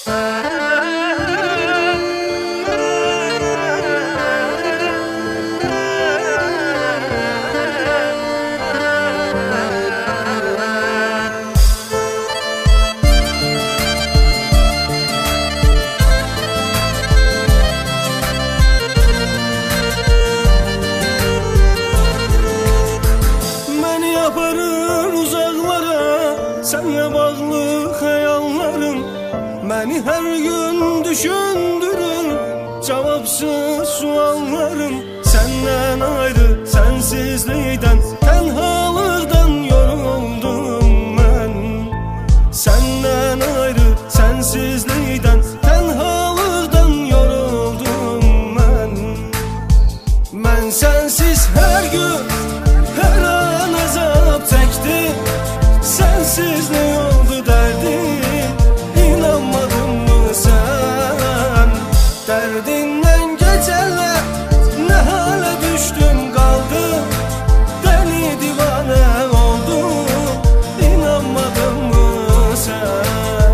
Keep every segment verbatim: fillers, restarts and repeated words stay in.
Aparır uzaklara senle bağlı hayallerim, beni her gün düşündürür cevapsız suallarım. Senden ayrı sensizlikten tenhalıktan yoruldum ben. Senden ayrı sensizlikten tenhalıktan yoruldum ben. Ben sensiz her gün her an azap çektim. Sensiz ne oldu derdim, inanmadın mı sen? Derdinden geceler ne hale düştüm kaldım, deli divane oldum, inanmadın mı sen?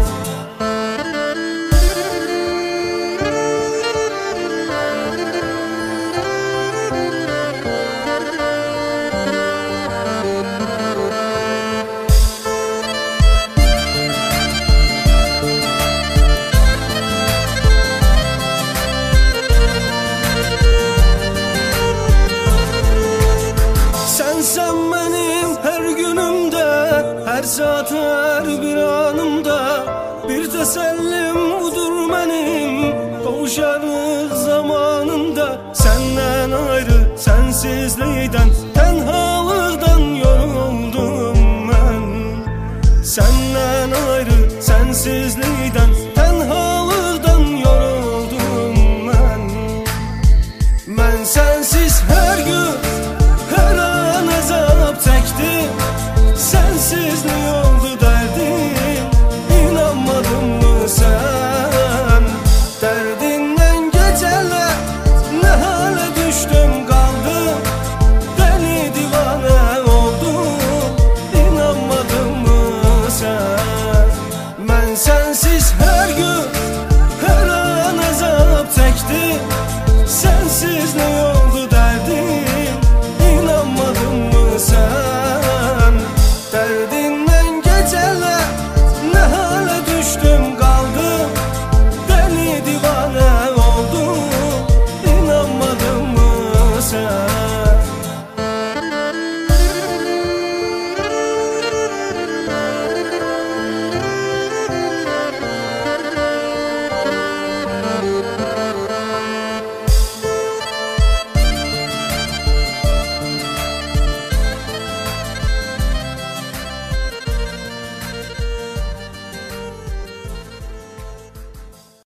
Sen benim her günümde, her saat her bir anımda, bir tesellim budur benim kavuşarlık zamanında. Senden ayrı sensizlikten tenhalıktan yoruldum ben. Senden ayrı sensizlikten tenhalıktan yoruldum ben. Ben sensiz her gün her an azap çektim. Sensiz ne oldu derdim, inanmadın mı sen? Derdinden geceler ne hale düştüm kaldım, deli divane oldum, inanmadın mı sen? Ben sensiz her gün her an azap çektim. Sensiz ne oldu derdim, inanmadın mı sen? Derdinden geceler ne hale düştüm